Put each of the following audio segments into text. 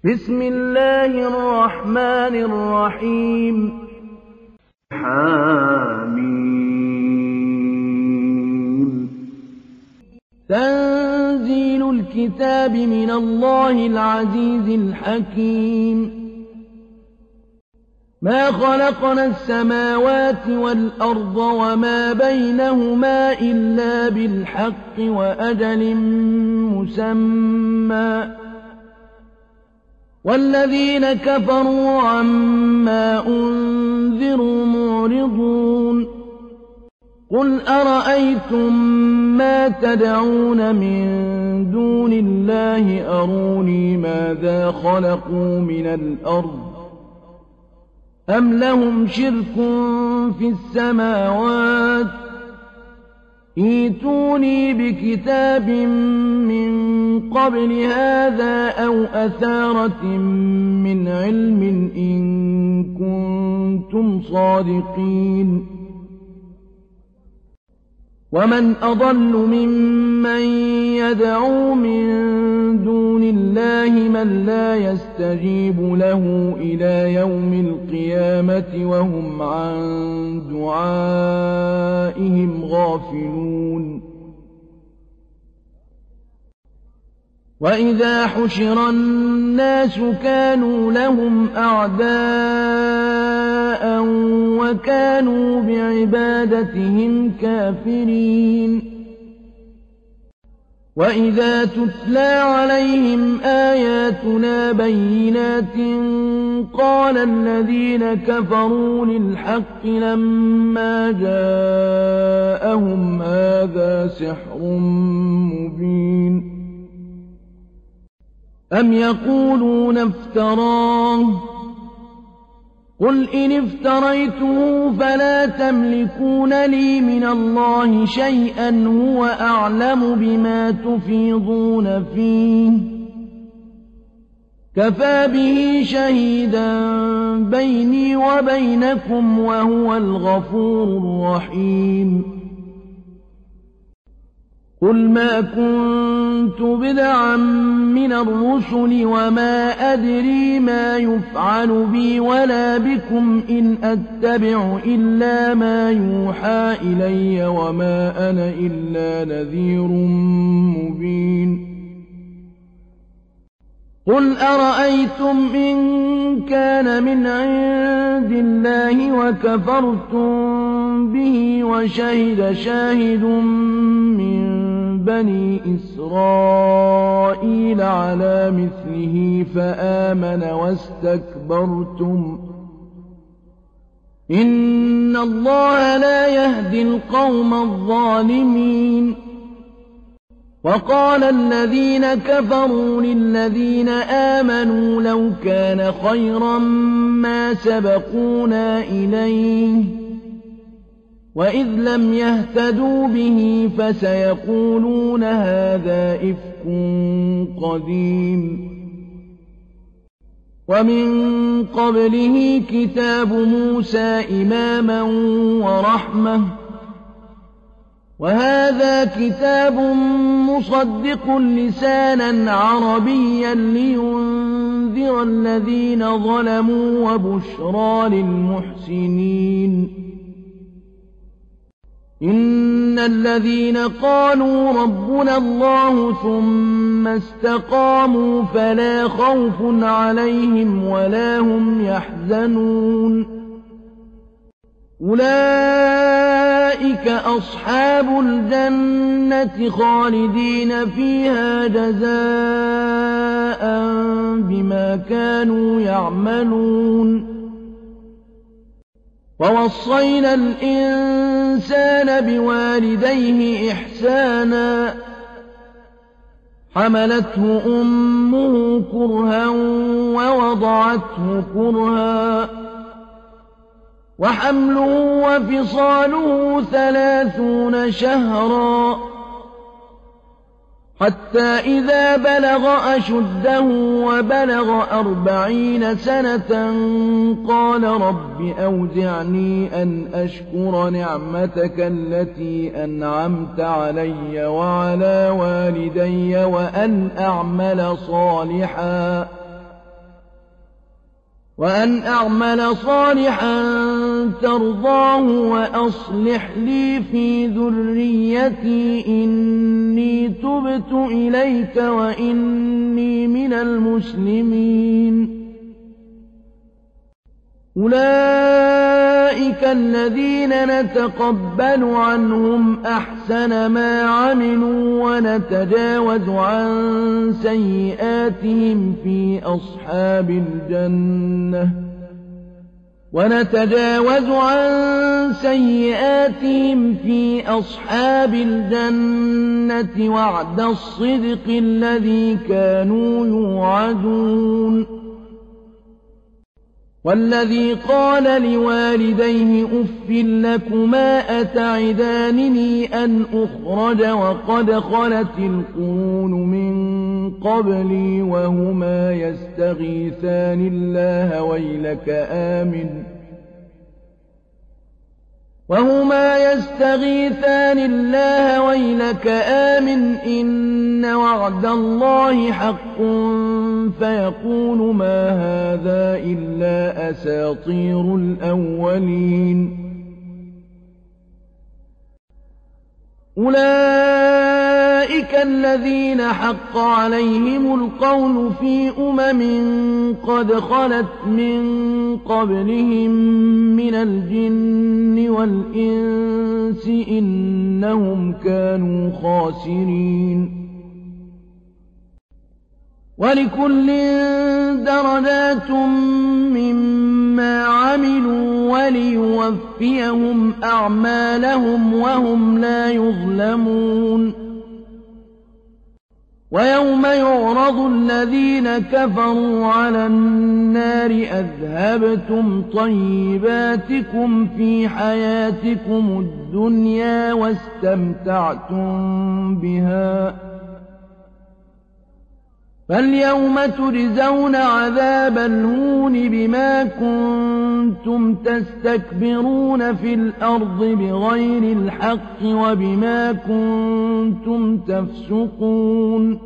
بسم الله الرحمن الرحيم حميم تنزيل الكتاب من الله العزيز الحكيم ما خلقنا السماوات والأرض وما بينهما إلا بالحق وأجل مسمى والذين كفروا عما أنذروا معرضون قل أرأيتم ما تدعون من دون الله أروني ماذا خلقوا من الأرض أم لهم شرك في السماوات ائتوني بكتاب من قبل هذا أو أثارة من علم إن كنتم صادقين ومن أضل ممن يدعو من دون الله من لا يستجيب له إلى يوم القيامة وهم عن دعائهم غافلون وإذا حشر الناس كانوا لهم أعداء وكانوا بعبادتهم كافرين وإذا تتلى عليهم آياتنا بينات قال الذين كفروا للحق لما جاءهم هذا سحر مبين أم يقولون افتراه قل إن افتريته فلا تملكون لي من الله شيئا هو أعلم بما تفيضون فيه كفى به شهيدا بيني وبينكم وهو الغفور الرحيم قل ما كنت بدعا من الرسل وما أدري ما يفعل بي ولا بكم إن أتبع إلا ما يوحى إلي وما أنا إلا نذير مبين قل أرأيتم إن كان من عند الله وكفرتم به وشهد شاهد من بني إسرائيل على مثله فآمن واستكبرتم إن الله لا يهدي القوم الظالمين وقال الذين كفروا للذين آمنوا لو كان خيرا ما سبقونا إليه وإذ لم يهتدوا به فسيقولون هذا إفك قديم ومن قبله كتاب موسى إماما ورحمة وهذا كتاب مصدق لسانا عربيا لينذر الذين ظلموا وبشرى للمحسنين إن الذين قالوا ربنا الله ثم استقاموا فلا خوف عليهم ولا هم يحزنون أولئك أصحاب الجنة خالدين فيها جزاء بما كانوا يعملون ووصينا الإنسان بوالديه إحسانا حملته أمه كرها ووضعته كرها وحمله وفصاله 30 شهرا حتى إذا بلغ أشده وبلغ 40 سنة قال رب أوزعني أن أشكر نعمتك التي أنعمت علي وعلى والدي وأن أعمل صالحا وأن أعمل صالحا ترضاه وأصلح لي في ذريتي إني تبت إليك وإني من المسلمين أولئك الذين نتقبل عنهم أحسن ما عملوا ونتجاوز عن سيئاتهم في أصحاب الجنة وعد الصدق الذي كانوا يوعدون والذي قال لوالديه أف لكما أتعدانني أن أخرج وقد خلت القرون من قبلي وهما يستغيثان الله ويلك آمن إن وعد الله حق فيقول ما هذا إلا أساطير الأولين أولئك الذين حق عليهم القول في قد خلت من قبلهم من الجن والإنس إنهم كانوا خاسرين ولكل درجات مما عملوا وليوفيهم أعمالهم وهم لا يظلمون ويوم يعرض الذين كفروا على النار أذهبتم طيباتكم في حياتكم الدنيا واستمتعتم بها فاليوم تجزون عذاب الهون بما كنتم تستكبرون في الأرض بغير الحق وبما كنتم تفسقون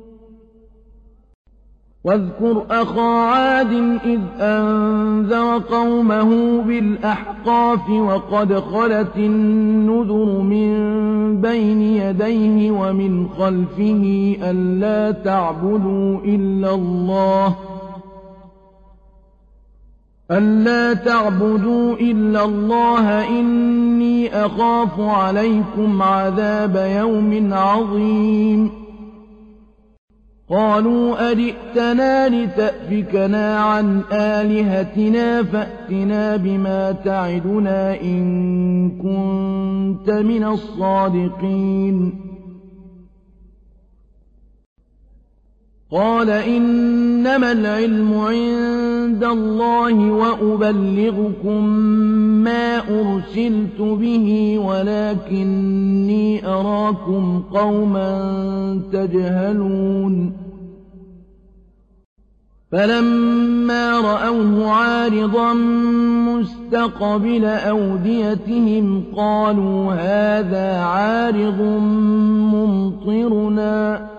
واذكر أخا عاد إذ أنذر قومه بالأحقاف وقد خلت النذر من بين يديه ومن خلفه ألا تعبدوا إلا الله إني أخاف عليكم عذاب يوم عظيم قالوا أجئتنا لتأفكنا عن آلهتنا فأتنا بما تعدنا إن كنت من الصادقين قال إنما العلم عند الله وأبلغكم ما أرسلت به ولكني أراكم قوما تجهلون فلما رأوه عارضا مستقبل أوديتهم قالوا هذا عارض ممطرنا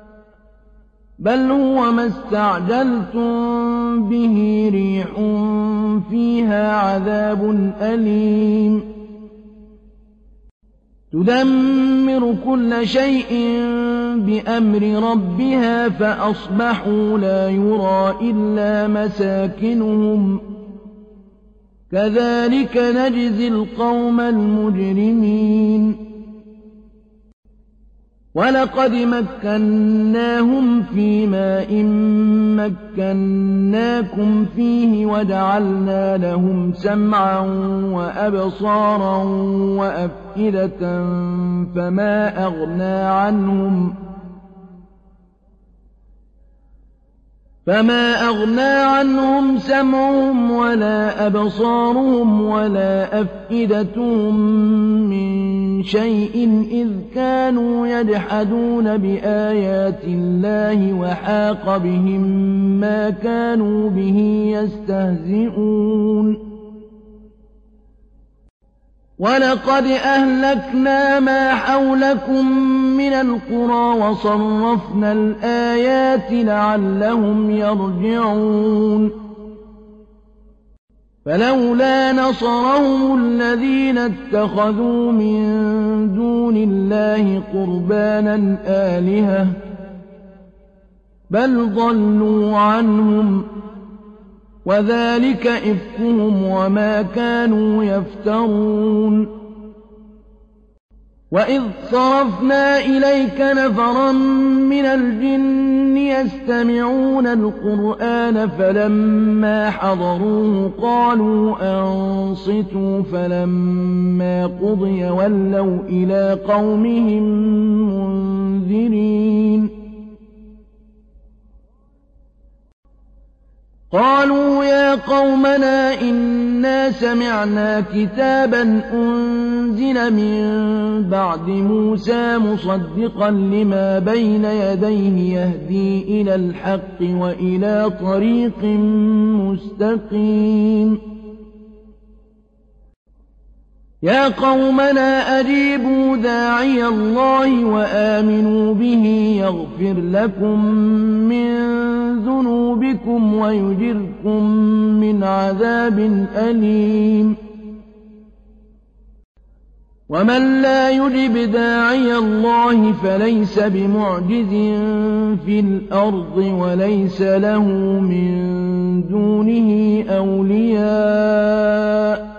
بل هو ما استعجلتم به ريح فيها عذاب أليم تدمر كل شيء بأمر ربها فأصبحوا لا يرى إلا مساكنهم كذلك نجزي القوم المجرمين ولقد مكناهم في ماء مكناكم فيه وجعلنا لهم سمعا وأبصارا وأفئدة فما أغنى عنهم سمعهم ولا أبصارهم ولا أفئدتهم من شيء إذ كانوا يجحدون بآيات الله وحاق بهم ما كانوا به يستهزئون ولقد أهلكنا ما حولكم من القرى وصرفنا الآيات لعلهم يرجعون فلولا نصرهم الذين اتخذوا من دون الله قربانا آلهة بل ضلوا عنهم وذلك إفكهم وما كانوا يفترون وإذ صرفنا إليك نفرا من الجن يستمعون القرآن فلما حضروه قالوا أنصتوا فلما قضي ولوا إلى قومهم منذرين قالوا يا قومنا إنا سمعنا كتابا أنزل من بعد موسى مصدقا لما بين يديه يهدي إلى الحق وإلى طريق مستقيم يا قومنا أجيبوا داعي الله وآمنوا به يغفر لكم من ذنوبكم ويجركم من عذاب أليم ومن لا يجب داعي الله فليس بمعجز في الأرض وليس له من دونه أولياء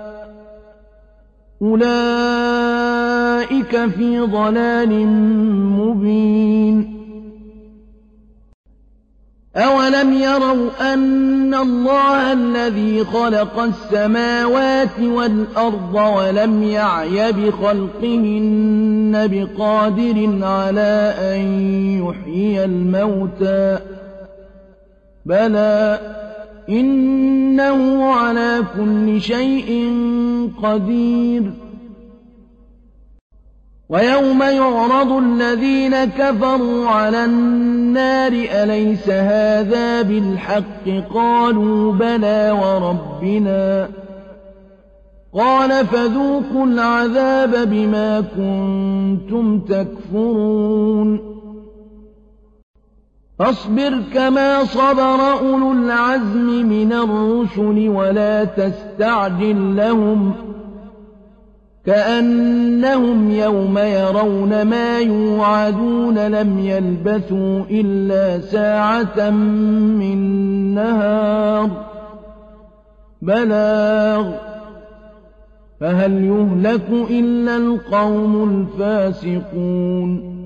أولئك في ضلال مبين أولم يروا أن الله الذي خلق السماوات والأرض ولم يعي بخلقهن بقادر على أن يحيي الموتى بلى إنه على كل شيء قدير ويوم يعرض الذين كفروا على النار أليس هذا بالحق قالوا بلى وربنا قال فذوقوا العذاب بما كنتم تكفرون فاصبر كما صبر أولو العزم من الرسل ولا تستعجل لهم كأنهم يوم يرون ما يوعدون لم يلبثوا إلا ساعة من نهار بلاغ فهل يهلك إلا القوم الفاسقون